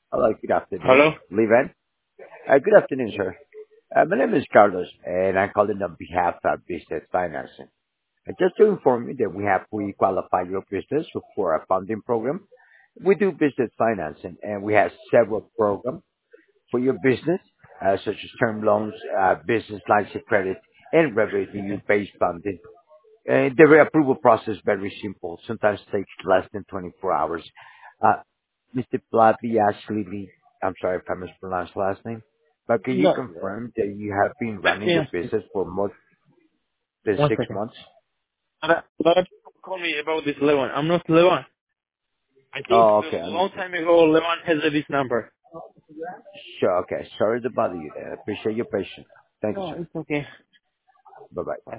Hello, good afternoon. Hello? Levan. Good afternoon, sir. My name is Carlos, and I'm calling on behalf of Business Financing. Just to inform you that we have pre-qualified your business for a funding program. We do business financing, and we have several programs for your business, such as term loans, business lines of credit, and Okay. revenue-based funding. The approval process is very simple. Sometimes takes less than 24 hours. Uh, Mr. Plaviashvili, I'm sorry if I mispronounced the last name, but can you No, confirm that you have been let running me your ask you. business for more than One 6 second. months? A lot of people call me about this Levan. I'm not Levan. I think Oh, okay. a long Understood. time ago Levan has this number. Sure. Okay. Sorry to bother you there. I appreciate your patience. Thank you, No, sir. it's okay. Bye-bye.